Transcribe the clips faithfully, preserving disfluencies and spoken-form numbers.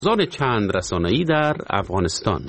زان چند رسانه‌ای در افغانستان.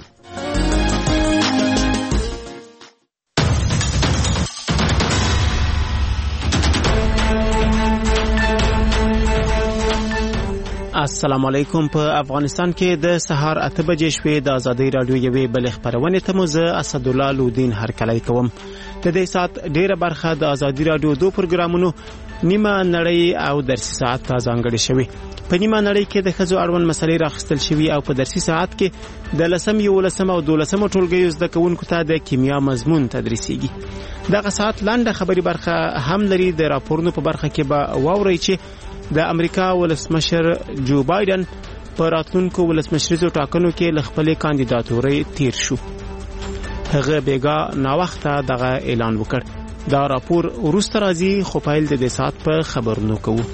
السلام علیکم. په افغانستان کې د سهار اته بجې شوې د ازادي رادیو یوې بل خبرونه ته مو زه اسدالله لودین هرکلی کوم. د دې سات ډیره برخه د ازادي رادیو دو پروګرامونو نیمه نړۍ او درسي ساعت ته ځانګړې شوی. په نیمه نړۍ کې د ښځو اړوند مسلې راخستل شوی او په درسي ساعت کې د لسم یولسم او دولسم ټولګیو زده کوونکو ته د کیمیا مضمون تدریسیږي. دغه ساعت لنډه خبري برخه هم لري. د راپورونو په برخه کې به واورئ چې د امریکا ولسمشر جو بایدن په راتلونکو ولسمشریزو ټاکنو کې له خپلې کاندیداتورۍ تیر شو. هغه بیګا ناوخته دغه اعلان وکړ. دا راپور وروسته راځي، خو پیل د دې ساعت په خبرونو کوو.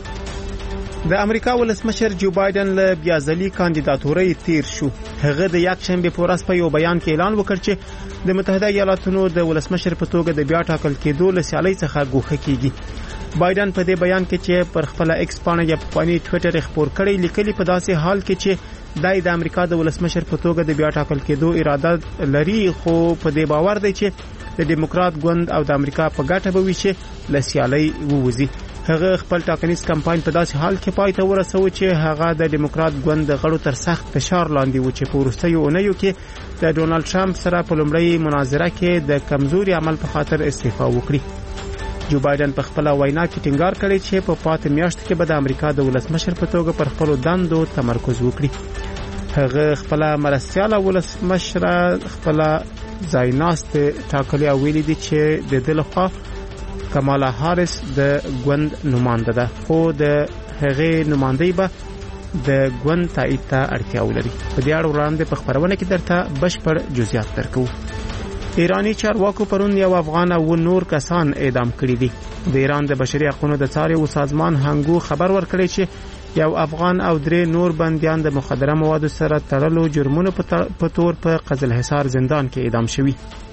د امریکا ولسمشر جو بایدن له بیا ځلي کاندیداتورۍ تیر شو. هغه د یک شنبه په ورځ په یو بیان کې اعلان وکړ چې د متحده ایالاتونو د ولسمشر په توګه د بیا ټاکل کېدو له سیالۍ څخه ګوښه کیږي. بایدن په دې بیان کې چې پر خپل ایکس پاڼه یا په پانی ټوئیټر خبر کړی لیکلي په داسې حال کې چې دای د امریکا د ولسمشر په توګه د بیا ټاکل کېدو اراده لري، خو په دې باور دی چې د دیموکرات ګوند او د امریکا په ګټه به وي چې له سیالۍ ووځي. هغه خپل ټاکنیز کمپاین په داسې حال کې پای ته ورسوي چې هغه د دیموکرات ګوند د غړو تر سخت فشار لاندې و چې په وروستیو اونیو کې د ډونالد ټرمپ سره په لومړی مناظره کې د کمزوري عمل په خاطر استعفا وکړي. جو بایدن په خپل وینا کې ټینګار کړی چې په پاتې میاشت کې به د امریکا د ولسمشر په توګه پر خپل دندو تمرکز وکړي. هغه خپل مرستياله ولسمشر خپل ځایناست ټاکلي او ویلي دي چې د دلخوا کمالا هاریس د ګوند نماینده ده، خو د هغې نمایندګي به د ګوند تایید ته اړتیا ولري. په دې اړه وړاندې په خبرونه کې درته بشپړ جزئیات درکو. ایرانی چارواکو پرون یو افغان او نور کسان اعدام کړي دي. د ایران د بشري حقوقو د څارنې سازمان هنګو خبر ورکړی چې یو افغان او درې نور بنديان د مخدره موادو سره تړلو جرمونو په تور په قزل حصار زندان کې اعدام شوي.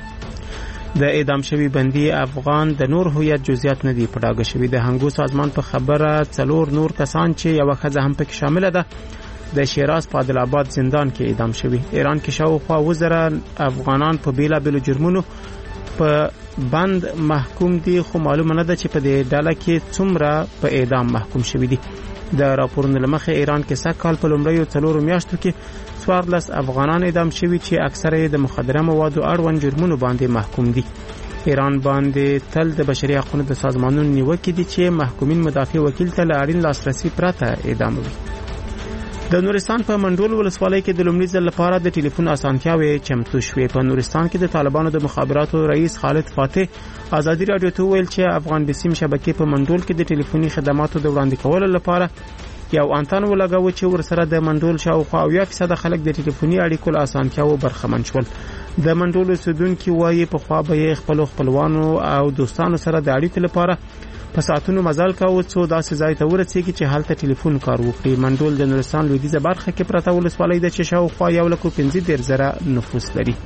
د اعدام شوي بندي افغان د نور هویت جزئیات نه دي پټاګه شوي. د هنګو سازمان په خبره څلور نور کسان چې یو ښځه هم پکې شامل ده د شیراز په عادل آباد زندان کې اعدام شوي. ایران کې شاوخوا وزره افغانان په بیلا بیلو جرمونو په بند محکوم دي، خو معلومه نه ده چې په دې ډله کې څومره په اعدام محکوم شوي دي. د راپورونو لمخې ایران کې سږ کال په لومړیو څلورو میاشتو کې څوارلس افغانان اعدام شوي چې اکثره یې د مخدره موادو اړوند جرمونو باندې محکوم دي. ایران باندې تل د بشري حقوقو د سازمانونو نیوکې دي چې محکومین مدافع وکیل ته له اړین لاسرسي پرته اعدام وي. د نورستان په منډول ولسوالۍ کې د لومړي ځل لپاره د ټلیفون اسانتیاوې چمتو شوې. په نورستان کې د طالبانو د مخابراتو رئیس خالد فاتح ازادي رادیو ته ویل چې افغان بسیم شبکې په منډول کې د ټلیفوني خدماتو د وړاندې کولو لپاره یو انتن ولګاوه چې ورسره د منډول شاوخوا اویا فیصد خلک د ټلیفوني اړیکو له اسانتیاو برخمن شول. د منډول اوسیدونکي وایي په خوا به خپل خپلوانو او دوستانو سره د اړیکو لپاره په ساعتونو مزل کاوه څو داسې ځای ته ورسېږي چې هلته ټلیفون کار وکړي. منډول د نورستان لویدیځه برخه کې پرته ولسوالۍ ده چې شاوخوا یو لک پنځه دېرش زره نفوس لري.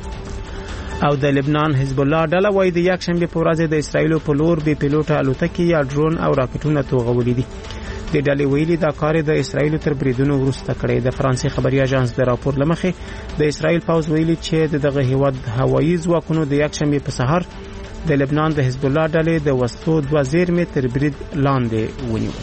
او د لبنان حزب الله ډله وایي د یک شنبه په ورځ د اسرایل په لور بې پیلوټه الوتکې یا ډرون او راکټونه توغولي دي. د ډلې ویلي دا کار د اسرایل تر بریدونو وروسته کړی. د فرانسې خبري اژانس د راپور لمخې د اسرایل پوځ ویلي چې دغه هیواد هوایي ځواکونو د یک شنبه په سحر د لبنان د حزب الله ډلې د وسلو دوه زیرمې تر برید لاندې ونیول.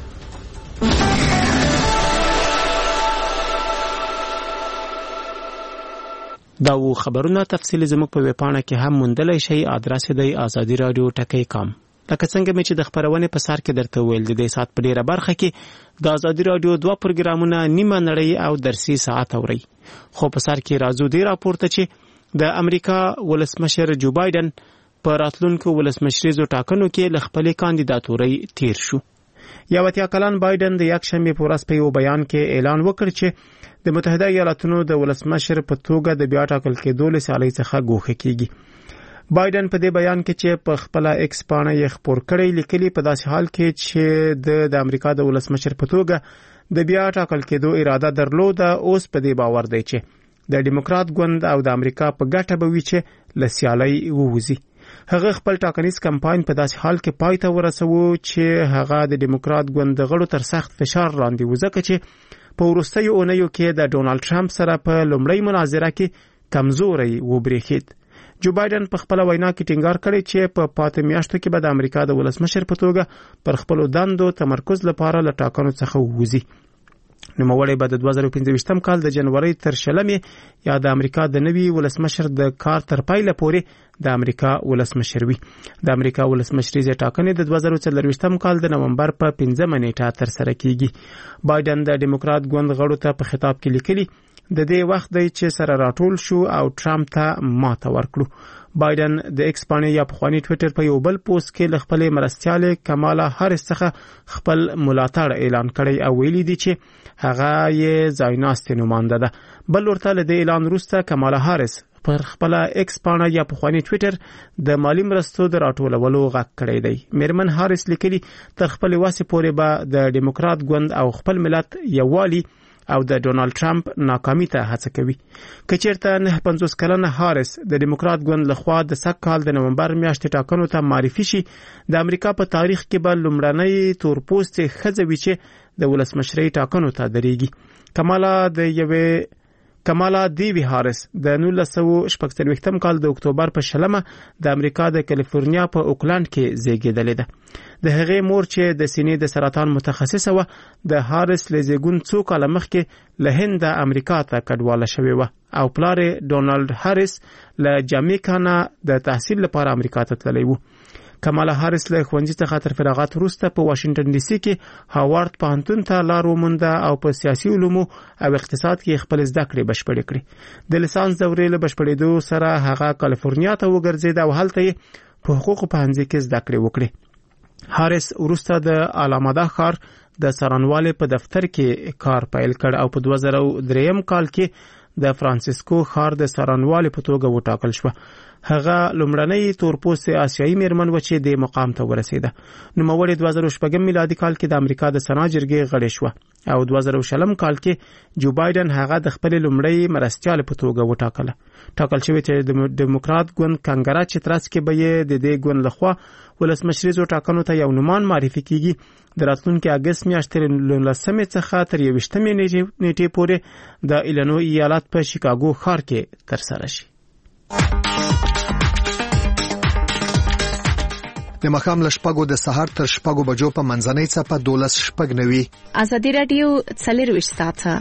دا و خبرونه تفصیل زموږ په ویبپاڼه کې هم موندلای شئ. ادرس دی آزادی رادیو ټکی کام. لکه څنګه مې چې د خبرونه په سر کې درته ویل د دې سات په ډیره برخه کې د آزادی رادیو دوه پروګرامونه نیمه نړۍ او درسي ساعت اوري. خو په سر کې راځو دی راپورته چې د امریکا ولسمشر جو بایدن په راتلونکو ولسمشریزو ټاکنو کې ل خپل کاندیداتورۍ تیر شو. یو اتیا کلن بایدن د یک شنبه په ورځ په یو بیان کې اعلان وکړ چې د متحده ایالاتونو د ولسمشر په توګه د بیا ټاکل کېدو له سیالۍ څخه ګوښه کیږي. بایدن په دې بیان کې چې په خپل ایکس پاڼه یې خبر کړی لیکلي په داسې حال کې چې د د امریکا د ولسمشر په توګه د بیا ټاکل کېدو اراده درلوده، اوس په دې باور دی چې د دیموکرات ګوند او د امریکا په ګټه به وي چې له سیالۍ ووځي. هغه خپل ټاکنیز کمپاین په داسې حال کې پای ته ورسوي چې هغه د دیموکرات ګوند غړو تر سخت فشار لاندې وځکه چې په وروستیو اونیو کې د ډونالد ټرمپ سره په لومړۍ مناظره کې کمزوري وبرېښید. جو بایدن په خپل وینا کې ټینګار کړی چې په پاتې میاشتو کې به د امریکا د ولسمشر په توګه پر خپل دندو تمرکز لپاره له ټاکنو څخه ووځي. نوموړی به د دوه زره پنځه کال د جنوري تر شلمې یا د امریکا د نوي ولسمشر د کار تر پایله پورې د امریکا ولسمشر وي. د امریکا ولسمشریزې ټاکنې د دوه زره څلرویشتم کال د نومبر په پنځمه نیټه تر سره کیږي. بایدن د ډیموکرات ګوند غړو ته په خطاب کې لیکلي د دې وخت دی چې سره راټول شو او ټرمپ ته ماته ورکړو. بایدن د ایکس باندې یا پخوانی ټوئیټر په یو بل پوسټ کې له خپل مرستیال کمالا هاریس څخه خپل ملاتړ اعلان کړی او ویلي دی چې هغه یې ځایناستې نماینده ده. بل ورته له اعلان وروسته کمالا هاریس پر خپل ایکس باندې یا پخوانی ټوئیټر د مالی مرستو د راټولولو غږ کړی دی. میرمن هاریس لیکلي تر خپل واسه پورې به د ډیموکرات ګوند او خپل ملت یووالي او د ډونالد ټرمپ ناکامي ته هڅه کوي. کچېرته نه پنځوس کلنه هاریس د ډیموکرات ګوند لخوا د سږ کال د نومبر میاشتې ټاکنو ته معرفي شي، د امریکا په تاریخ کې به لومړنۍ تورپوستې ښځه وي چې د ولسمشرۍ ټاکنو ته درېږي. کمالا د یوې کمالا دیوی هاریس د نولس سوه شپږ څلوېښتم کال د اکتوبر په شلمه د امریکا د کالیفورنیا په اوکلند کې زیږیدلې ده. د هغې مور چې د سینې د سرطان متخصصه و د هاریس له زیږون څو کاله مخکې له هند امریکا ته کډواله شوې و او پلار ډونالد هاریس له جامیکا نه د تحصیل لپاره امریکا ته تللی و. کمالا هاریس له ښوونځي څخه تر فراغت وروسته په واشنگټن ډي سي کې هاوارد پوهنتون ته لار ومونده او په سیاسي علومو او اقتصاد کې خپل زده کړې بشپړې کړې. د لیسانس دورې له بشپړېدو سره هغه کالیفورنیا ته وګرځېد او هلته یې په حقوقو پوهنځي کې زده کړې وکړې. هاریس وروسته د آلامادا ښار د څارنوالۍ په دفتر کې کار پیل کړ او په دوه زره درېیم کال کې د فرانسیسکو ښار د څارنوالۍ په توګه وټاکل شو. هغه لومړنۍ تورپوستې آسیایي میرمن و چې د مقام ته ورسېده. نوموړې دوه زره شپږم میلادي کال کې د امریکا د سنا جرګې غړې شوه او دوه زره شلم کال کې جو بایدن هغه د خپل لومړۍ مرستیال په توګه وټاکله. ټاکل شوی چې د ډیموکرات ګوند کانګرا چې ترڅ کې به یې د دې ګوند لخوا ولسمشریزو ټاکنو ته یو نومان معرفي کیږي. د راتلونکي اگست میاشتې له لسمې څخه تر یوویشتمې نیټې پورې د ایلینوی ایالت په شیکاګو ښار کې ترسره شي. د مخام له شپږو د سهار تر شپږو بجو په منځنۍ څپه دولس شپږ نوي. ازادي راډیو څلرویشت ساعته.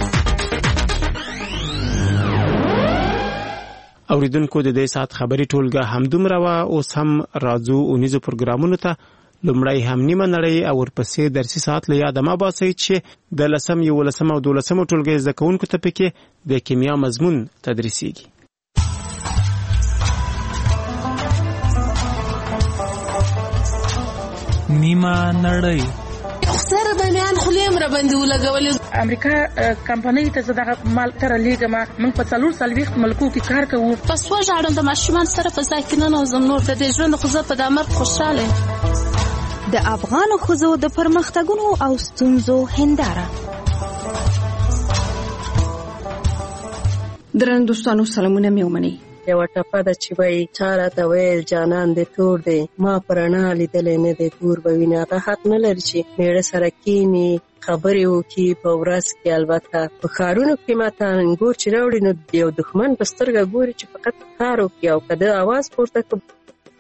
اوریدونکو د دې ساعت خبري ټولګه همدومره وا. اوس هم راځو اونیزو پروګرامونو ته. لومړی هم نیمه نړۍ او ورپسې درسي ساعت له یاده ما باسي چې د لسم یولسم او دولسم ټولګي زده کوونکو ته پکې د کیمیا مضمون تدریسيږي. نیمه نړۍ سره د میان خلیم را باندې ولګولې. امریکا کمپنۍ ته زده مال تر لیګما موږ په څلور سلويخت ملکو کې کار کوو. پس وژاړم د ماشومان سره په ځای کې نه نوزم نور د دې ژوند خو زه په دامر خوشاله. د افغان خزو د پرمختګونو او ستونزو هنداره. درنو دوستانو سلامونه مې ومنئ. یو ټپه د چې وای چاره ته ویل جانان د تور دی ما پرانا لیدلې نه دی تور به ویني. هغه حق نه لري چې میړه سره کینی خبرې وکړي په ورځ کې. البته په ښارونو کې ماته انګور چې راوړي نو یو دښمن په سترګه ګوري چې فقط کار وکړي او که د اواز پورته کړي.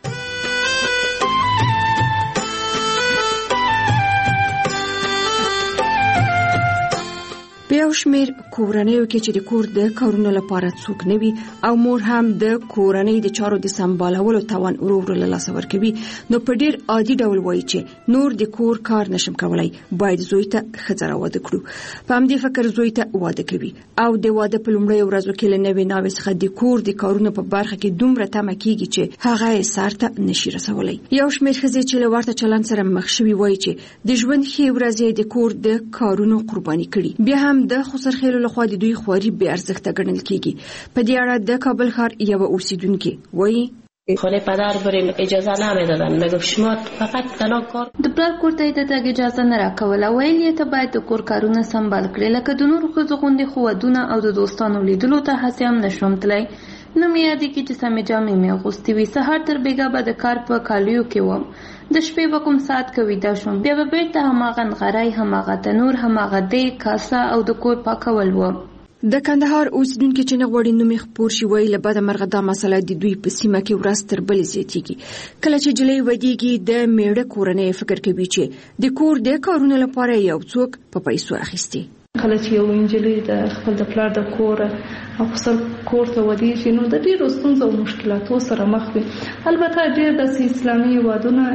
په یو شمېر کورنیو کې چې د کور د کارونو لپاره څوک نه وي او مور هم د کورنۍ د چارو د سمبالولو توان ورو ورو له لاسه ورکوي، نو په ډیر عادي ډول وایي چې نور د کور کار نشم کولای، باید زوی ته ښځه راواده کړو. په همدې فکر زوی ته واده کوي او د واده په لومړیو ورځو کې له نوې ناوې څخه د کور د کارونو په برخه کې دومره تمه کېږي چې هغه یې سر ته نشي رسولی. یو شمېر ښځې چې له ورته چلند سره مخ شوي وایي چې د ژوند ښې ورځې د کور د کارونو قرباني کړي. بیا هم د خسرخېلو لخوا د دوی خواري بې ارزښته ګڼل کېږي. په دې اړه د کابل ښار یوه اوسیدونکې وایي خانه پدر بریم اجازه نمیدادن، میگفت شما فقط تنها کار. د پلار کور ته د تګ اجازه نه راکوله، ویل یې ته باید د کور کارونه سمبال کړې، لکه د نورو ښځو غوندې خو ودونه او د دوستانو لیدلو ته هسې هم نشوم تللی. نو مې یادېږي چې سمې جامې مې اغوستې وي. سهار تر بېګا به د کار په کالیو کې وم. د شپې به کوم ساعت کې ویده شوم، بیا به بېرته هماغه نغری، هماغه تنور، هماغه دیګ، کاسه او د کور پاکول و. د کندهار اوسیدونکو چې نه غواړي نوم یې خپور شي وایي له بده مرغه دا مسله د دوی په سیمه کې ورځ تر بلې زیاتېږي. کله چې جلۍ ودېږي د میړه کورنۍ فکر کوي چې د کور د کارونو لپاره یو څوک په پیسو اخیستي. کله چې یو نجلۍ د خپل د پلار د کور او خپل کور ته ودېږي نو د ډېرو ستونزو او مشکلاتو سره مخ وي. البته ډېر داسې اسلامي هېوادونه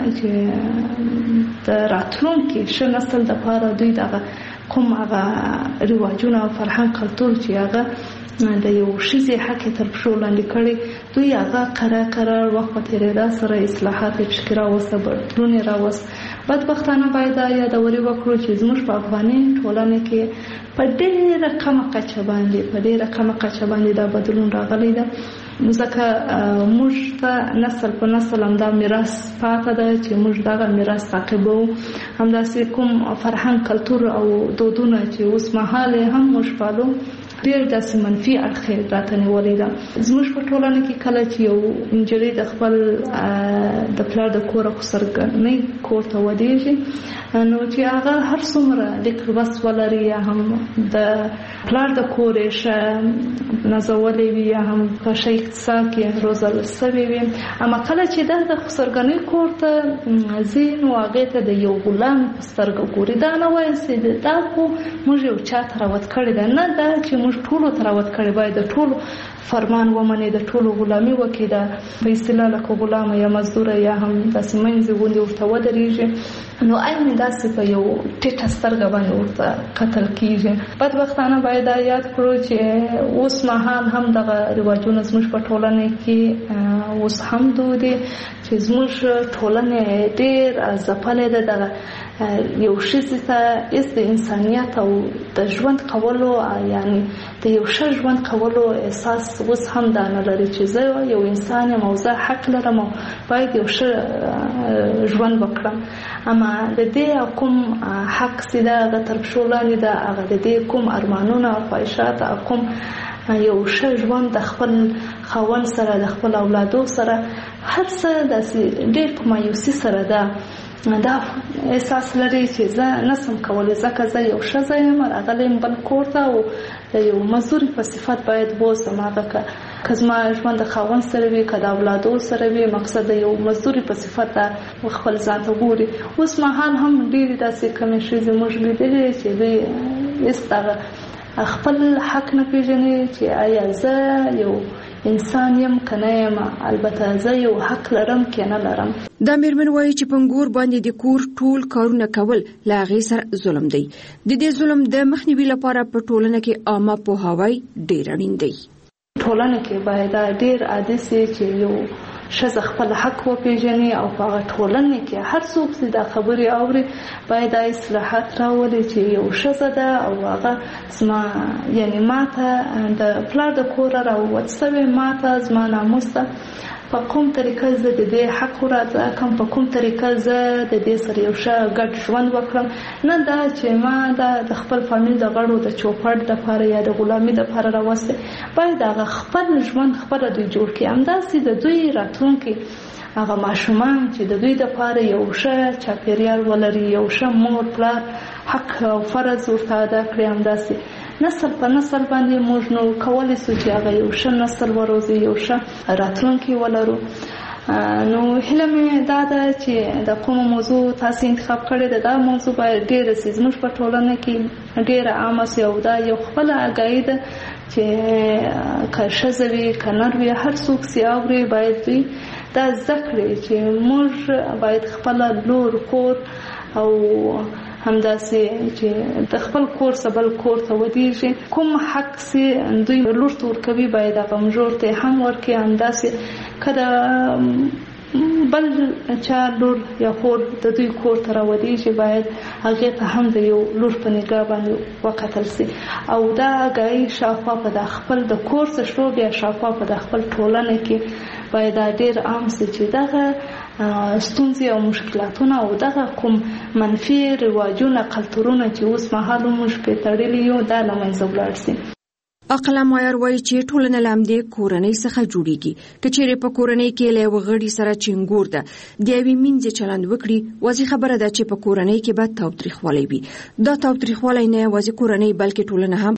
چې د راتلونکي ښه نسل دپاره دوی دغه کوم هغه رواجونه او فرهنګ کلتور چې هغه د یو ښځې حق یې تر پښو لاندې کړی، دوی هغه قرار قرار وخت په تېرېدا سره اصلاحات یې پکې راوسته، بدلون یې راوست. بدبختانه باید دا یادوري وکړو چې زموږ په افغاني ټولنه کې په ډېره کمه کچه باندې په ډېره کمه کچه باندې دا بدلون راغلی ده. ځکه موږ ته نسل په نسل همدا میراث پاته ده چې موږ دغه میراث تعقیبوو. همداسې کوم فرهنګ کلتور او دودونه چې اوس مهال هم موږ پالو ډېر داسې منفي اړخ یې راته نیولې ده. زموږ په ټولنه کې کله چې یو نجلۍ د خپل د پلار د کور او خسرګنۍ کور ته ودېږي نو چې هغه هر څومره لیک لوست ولري یا هم د پلار د کور یې ښه نازولی وي یا هم په ښه اقتصاد کې روزل سوی وي، اما کله چې دا د خسرګنۍ کور ته ځي نو هغې ته د یو غلام په سترګه ګوري. دا نه وایي چې دا خو موږ یو چا ته راوت کړې ده، نه دا چې موږ ټولو ته راوت کړې، باید د ټولو فرمان ومني، د ټولو غلامي وکړي، دا په اصطلاح لکه غلامه یا مزدوره یا هم داسې منځې غوندې ورته ودرېږي نو عین داسې په یو ټیټه سترګه باندې ورته کتل کېږي. بدبختانه باید دا یاد کړو چې اوس مهال هم دغه رواجونه زموږ په ټولنه کې اوس هم دود دي چې زموږ ټولنه ډېر ځپلې ده. دغه یو ښځې ته هېڅ د انسانیت او د ژوند کولو یعنی د یو ښه ژوند کولو احساس اوس هم دا نه لري چې زه یو انسان یم او زه حق لرم او باید یو ښه ژوند وکړم. اما د دې کوم حق چې ده هغه تر پښو لاندې ده، هغه د دې کوم ارمانونه او خواهشات او کوم یو ښه ژوند د خپل خاوند سره د خپل اولادو سره هر څه داسې ډېر په مایوسي سره ده. دا احساس لري چې زه نسم کولی ځکه زه یو ښځه یم راغلی یم بل کور ته او د یو مزدوري په صفت باید بوځم. هغه که زما ژوند د خاوند سره وي که د اولادو سره وي مقصد د یو مزدوري په صفت خپل ځان ته ګوري. اوس مهال هم ډېرې داسې کمې ښځې موږ لیدلې چې دوی هېڅ دغه خپل حق نه پېژني چې آیا زه یو انسان یم که نه یم، البته زه یو حق لرم که نه لرم. دا مېرمن وایي چې پنګور باندې د کور ټول کارونه کول له هغې سره ظلم دی. د دې ظلم د مخنیوي لپاره په ټولنه کې عامه پوهاوی ډېر اړین دی. ټولنه کې باید ډېر عادي سي چې یو ښځه خپل حق وپېژني او په هغه ټولنه کې هر څوک چې دا خبرې اوري باید دا اصلاحات راولي چې یو ښځه ده او هغه زما یعنی ماته د پلار د کوره راووت سوې، ماته زما ناموس ده، په کوم طریقه زه د دې حق راته کوم په کوم طریقه زه د دې سره یو ښه ګډ ژوند وکړم، نه دا چې ما دا د خپل فامیل د غړو د چوپړ دپاره یا د غلامي دپاره راوستې. باید هغه خپل ژوند خپله دوی جوړ کړي، همداسې د دوی راتلونکي هغه ماشومان چې د دوی دپاره یو ښه چاپېریال ولري، یو ښه مور پلار حق او فرض ورته ادا کړي. همداسې نسل په نسل باندې موږ نو کولی سو چې هغه یو ښه نسل وروزي، یو ښه راتلونکی ولرو. نو هیله مې دا ده چې د کومه موضوع تاسو انتخاب کړې ده دا موضوع باید ډېره سي زموږ په ټولنه کې ډېره عامه سي او دا یو خپله اګاهي ده چې که ښځه وي که نر وي هر څوک سي اوري باید دوی دا زده کړي چې موږ باید خپله لور کور او همداسې چې د خپل کور څخه بل کور ته ودېږي کوم حق سي دوی لور ته ورکوي باید هغه مژور ته هم ورکړي. همداسې که د بل چا لور یا خور د دوی کور ته راودېږي باید هغې ته هم د یو لور په نګاه باندې وکتل سي او دا اګاهي شاوخوا په د خپل د کور څخه شروع بیا شاوخوا په د خپل ټولنه کې باید دا ډېر عام سي چې دغه ستونزې او مشکلاتونه او دغه کوم منفي رواجونه کلتورونه چې اوس مهال موږ پرې تړلي یو دا له منځه ولاړ سي. عقله معیار وایي چې ټولنه له همدې کورنۍ څخه جوړیږي. که چیرې په کورنۍ کې له یوه غړي سره چنګور ده د یوې مینځې چلند وکړي، واضح خبره ده چې په کورنۍ کې به تاوتریخوالی وي. دا تاوتریخوالی نه یوازې کورنۍ بلکې ټولنه هم